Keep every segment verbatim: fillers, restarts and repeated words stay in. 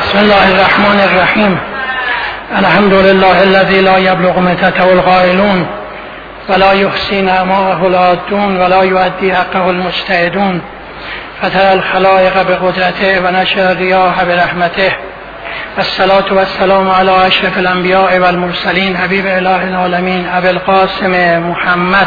بسم الله الرحمن الرحیم. الحمد لله الذي لا يبلغ متته القائلون ولا يحصي نعماءه العادون ولا يؤدي حقه المجتهدون فترى الخلائق بقدرته ونشر الرياح برحمته. الصلاة والسلام على اشرف الانبیاء والمرسلین حبیب اله العالمین ابی القاسم محمد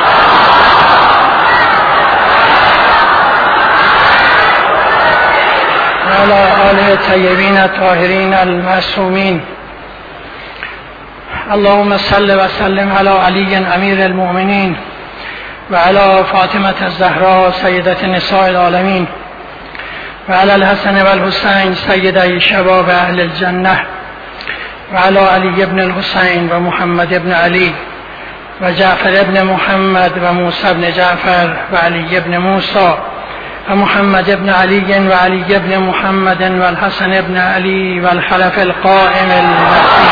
وعلى آله الطيبين الطاهرين المعصومين. اللهم صل وسلم على علي امير المؤمنين وعلى فاطمة الزهراء سيدة نساء العالمين وعلى الحسن والحسين سيدي شباب اهل الجنة وعلى علي بن الحسين ومحمد بن علي وجعفر بن محمد وموسى بن جعفر وعلي بن موسى ومحمد بن علي وعلي بن محمد والحسن بن علي والخلف القائم المهدي.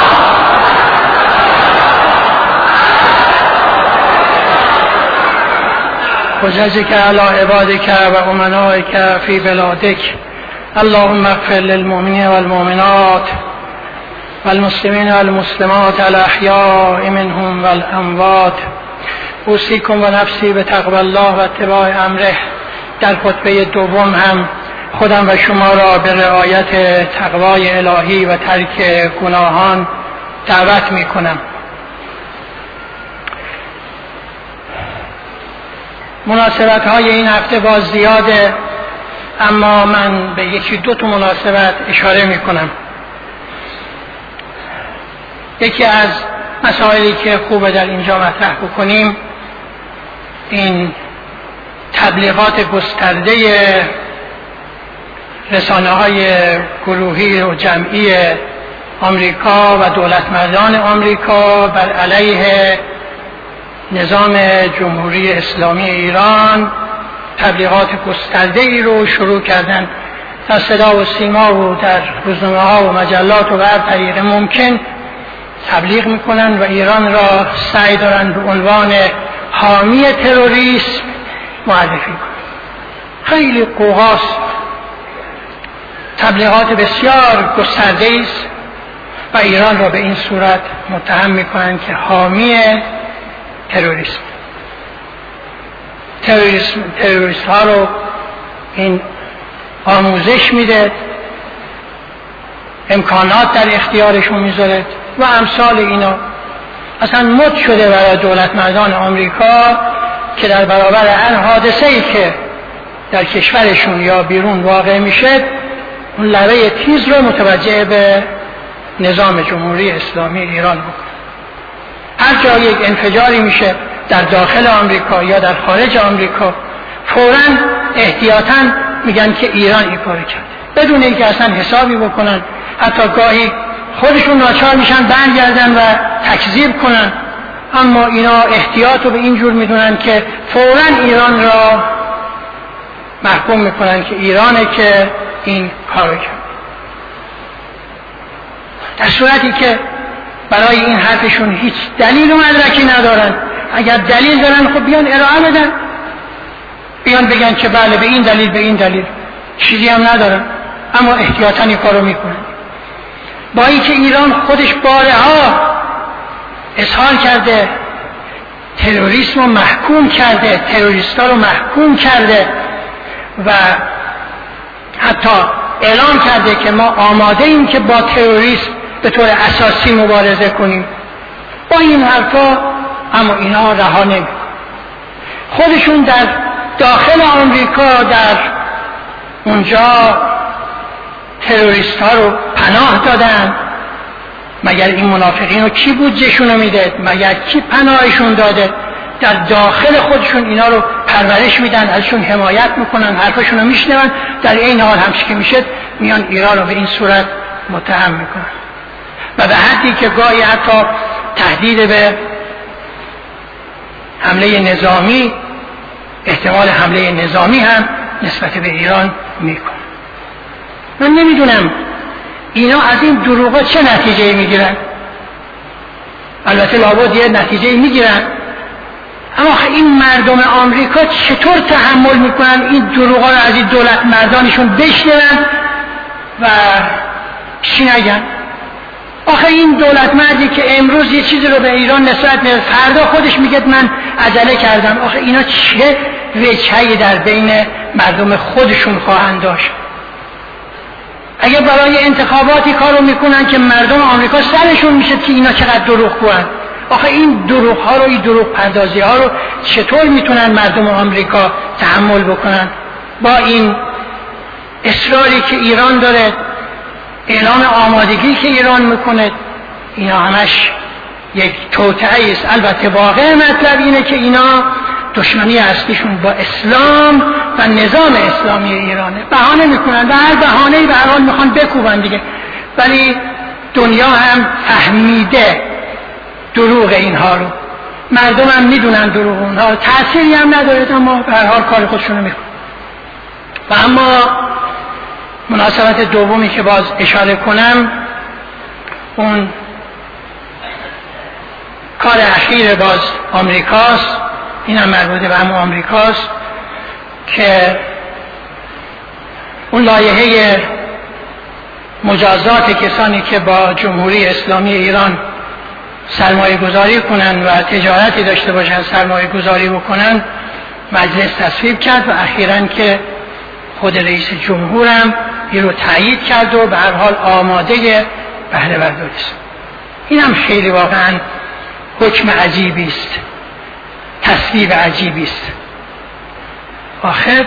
حججك على عبادك وأمنائك في بلادك. اللهم اغفر للمؤمنين والمؤمنات والمسلمين والمسلمات الأحياء منهم والأموات. اوصیکم و نفسی به تقوی الله و اتباع امره. در خطبه دوم هم خودم و شما را به رعایت تقوای الهی و ترک گناهان دعوت می کنم. مناسبت های این هفته باز زیاده، اما من به یکی دو تا مناسبت اشاره می کنم. یکی از مسائلی که خوبه در اینجا مطرح بکنیم این تبلیغات گسترده رسانه های گروهی و جمعی آمریکا و دولتمردان آمریکا بر علیه نظام جمهوری اسلامی ایران تبلیغات گسترده ای رو شروع کردن. در صدا و سیما و در روزنامه ها و مجلات و بر طریق ممکن تبلیغ میکنن و ایران را سعی دارن به عنوان حامی تروریسم معرفی کنن. خیلی قوقاست، تبلیغات بسیار گسترده است و ایران را به این صورت متهم میکنن که حامی تروریسم. تروریسم تروریست ها رو این آموزش میده، امکانات در اختیارشون میذاره و امثال اینا. اصلا مد شده برای دولت مردان آمریکا که در برابر هر حادثه‌ای که در کشورشون یا بیرون واقع میشه اون لبه تیز رو متوجه به نظام جمهوری اسلامی ایران بکنه. هر جا یک انفجاری میشه در داخل آمریکا یا در خارج آمریکا فوراً احتیاطاً میگن که ایران این کارو کرده، بدون اینکه اصلا حسابی بکنن. حتی گاهی خودشون ناچار میشن برگردن و تکذیب کنن، اما اینا احتیاط رو به این جور میدونن که فوراً ایران را محکوم میکنن که ایرانه که این کارو کرد. در صورتی که برای این حرفشون هیچ دلیل و مدرکی ندارن. اگر دلیل دارن خب بیان ارائه بدن، بیان بگن که بله به این دلیل به این دلیل. چیزی هم ندارن، اما احتیاطاً این کارو میکنن. با اینکه ایران خودش بارها اظهار کرده تروریسم رو محکوم کرده، تروریستا رو محکوم کرده و حتی اعلام کرده که ما آماده ایم که با تروریسم به طور اساسی مبارزه کنیم. با این حرفا اما اینا رها نمی‌کنن. خودشون در داخل آمریکا در اونجا تروریست ها رو پناه دادن. مگر این منافقین رو کی بودجهشون رو میده؟ مگر کی پناهشون داده؟ در داخل خودشون اینا رو پرورش میدن، ازشون حمایت میکنن، حرفشون رو میشنون. در این حال همچی که میشه میان ایران رو به این صورت متهم میکنن و به حدی که گاهی حتی تهدید به حمله نظامی، احتمال حمله نظامی هم نسبت به ایران میکنن. من نمیدونم اینا از این دروغا چه نتیجه میگیرن. البته لابد یه نتیجه میگیرن، اما این مردم آمریکا چطور تحمل میکنن این دروغا رو از این دولت مردانشون بشنون و چی نگن؟ آخه این دولت مردی که امروز یه چیزی رو به ایران نسبت میده فردا خودش میگه من عجله کردم. آخه اینا چه وجهی در بین مردم خودشون خواهند داشت؟ اگه برای انتخاباتی کارو میکنن که مردم آمریکا سرشون میشه که اینا چقدر دروغ گوین. آخه این دروغ ها رو، این دروغ پردازی ها رو چطور میتونن مردم آمریکا تحمل بکنن؟ با این اصراری که ایران داره، اعلام آمادگی که ایران میکنه، اینا همش یک توطئه است. البته واقع مطلب اینه که اینا دشمنی اصلیشون با اسلام و نظام اسلامی ایرانه. بهانه میکنن و هر بهانه‌ای به هر حال میخوان بکوبن دیگه، ولی دنیا هم فهمیده دروغ اینها رو، مردم هم میدونن دروغ اونها، تأثیری هم نداره، اما به هر حال کار خودشونو میکنن. و اما مناسبت دومی که باز اشاره کنم، اون کار اخیر باز آمریکاست، این هم مربوط به همون آمریکاست که اون لایحه مجازات کسانی که با جمهوری اسلامی ایران سرمایه گذاری کنن و تجارتی داشته باشن، سرمایه گذاری بکنن، مجلس تصویب کرد و اخیراً که خود رئیس جمهورم این رو تایید کرد و به هر حال آماده بهره برداری است. این هم خیلی واقعاً حکم عجیبی است، تصویب عجیبی است. آخر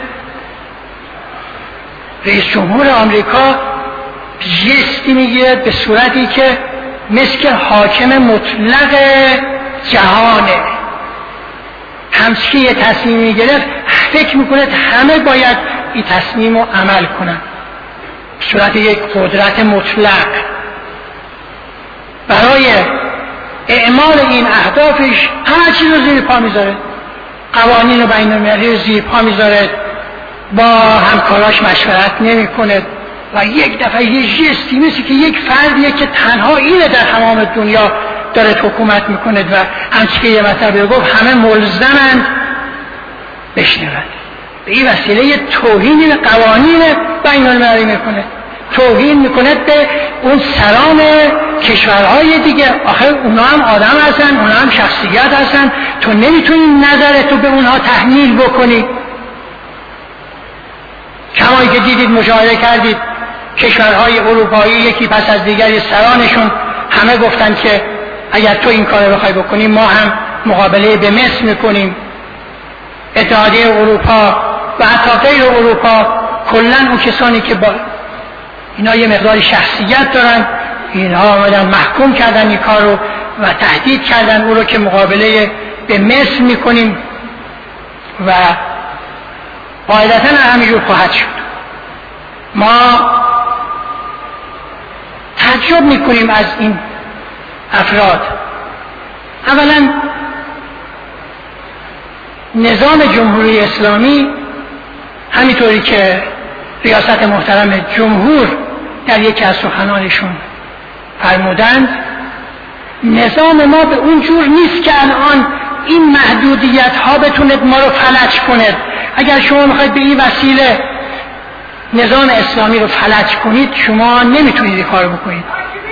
رئیس جمهور آمریکا جستی میگیره به صورتی که مثل حاکم مطلق جهانه. همچه یه تصمیم میگرفت فکر میکنه همه باید این تصمیم رو عمل کنن، صورت یک قدرت مطلق. برای اعمال این اهدافش همه چیز رو زیر پا میذاره، قوانین و بین المللی رو زیر پا میذاره، با همکاراش مشورت نمیکنه و یک دفعه یه جستی مثل که یک فردیه که تنها اینه در تمام دنیا داره حکومت میکنه و همچه که یه مطلب گفت همه ملزمند بشنوند. به این وسیله توهین به قوانین بین المللی میکنه، توهین میکنه به اون سران کشورهای دیگه. آخه اونا هم آدم هستن، اونا هم شخصیت هستن، تو نمیتونی نظرتو به اونها تحمیل بکنی. کمایی که دیدید، مشاهده کردید، کشورهای اروپایی یکی پس از دیگری سرانشون همه گفتن که اگر تو این کار رو بخوای بکنی ما هم مقابله به مثل میکنیم. اتحادیه اروپا و حتی غیر اروپا، کلن اون کسانی که با اینا یه مقدار شخصیت دارن، اینها آمدن محکوم کردن این کار رو و تهدید کردن او رو که مقابله به مثل میکنیم و قاعدتاً همینجور خواهد شد. ما تعجب میکنیم از این افراد. اولا نظام جمهوری اسلامی، همینطوری که ریاست محترم جمهور در یکی از سخنانشون فرمودند، نظام ما به اون جور نیست که الان این محدودیت ها بتونه ما رو فلج کنه. اگر شما میخواید به این وسیله نظام اسلامی رو فلج کنید، شما نمیتونید این کار بکنید.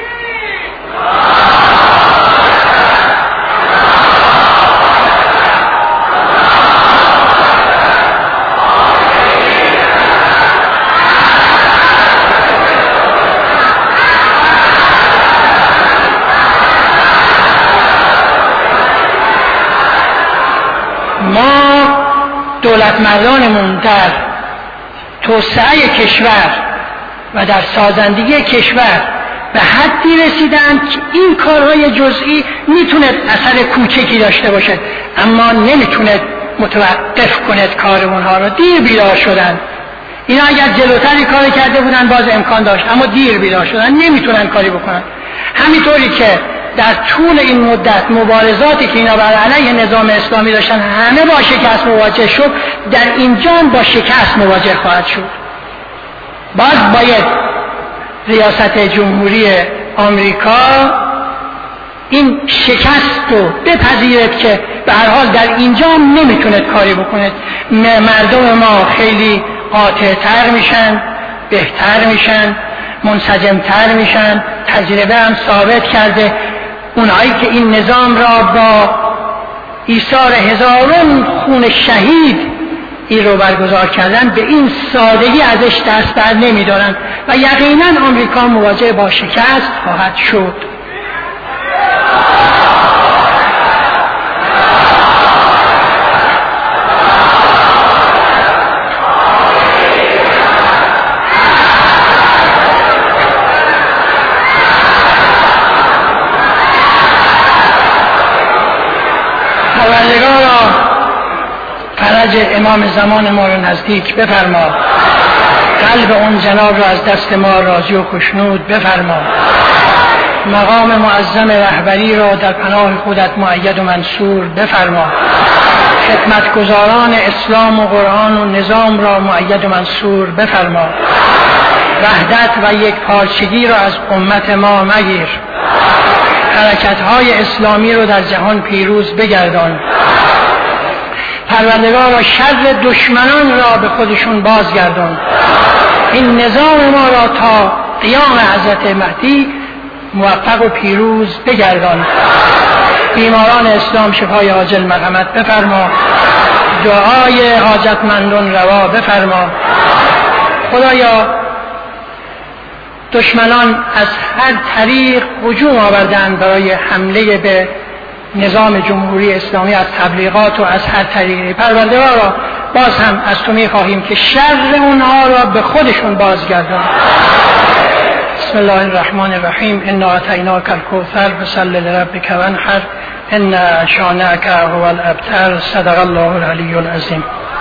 ما دولت مردانمون در توسعه کشور و در سازندگی کشور به حدی رسیدن که این کارهای جزئی میتونه اثر کوچکی داشته باشه، اما نمیتونه متوقف کنه کار اونها رو. دیر بیدار شدن. اینا اگر جلوتری کار کرده بودن باز امکان داشت، اما دیر بیدار شدن، نمیتونن کاری بکنن. همینطوری که در طول این مدت مبارزاتی که اینا بر علیه نظام اسلامی داشتن همه با شکست مواجه شد، در اینجا با شکست مواجه خواهد شد. باز باید ریاست جمهوری آمریکا این شکست رو بپذیرد که به هر حال در اینجا نمیتونه کاری بکنه. مردم ما خیلی قاطع‌تر میشن، بهتر میشن منسجمتر میشن. تجربه هم ثابت کرده اونهایی که این نظام را با ایثار هزاران خون شهید این رو برگزار کردن به این سادگی ازش دست بر نمیدارن و یقینا آمریکا مواجه با شکست خواهد شد. پروردگارا فرج امام زمان ما را نزدیک بفرما، قلب اون جناب را از دست ما راضی و خوشنود بفرما، مقام معظم رهبری را در پناه خودت مؤید و منصور بفرما، خدمتگزاران اسلام و قرآن و نظام را مؤید و منصور بفرما، وحدت و یک پارچگی را از امت ما مگیر، حرکت‌های اسلامی رو در جهان پیروز بگردان. پروردگارا شر دشمنان را به خودشون بازگردان. این نظام ما را تا قیام حضرت مهدی موفق و پیروز بگردان. بیماران اسلام شفای عاجل مرحمت بفرما، دعای حاجتمندان روا بفرما. خدایا دشمنان از هر طریق هجوم آوردند برای حمله به نظام جمهوری اسلامی، از تبلیغات و از هر طریقی. پروردگارا باز هم از تو می‌خواهیم که شر اونها را به خودشون بازگردان. بسم الله الرحمن الرحیم. انا اعطیناک الکوثر فصل لربک وانحر ان شانئک هو الابتر. صدق الله العلی العظیم.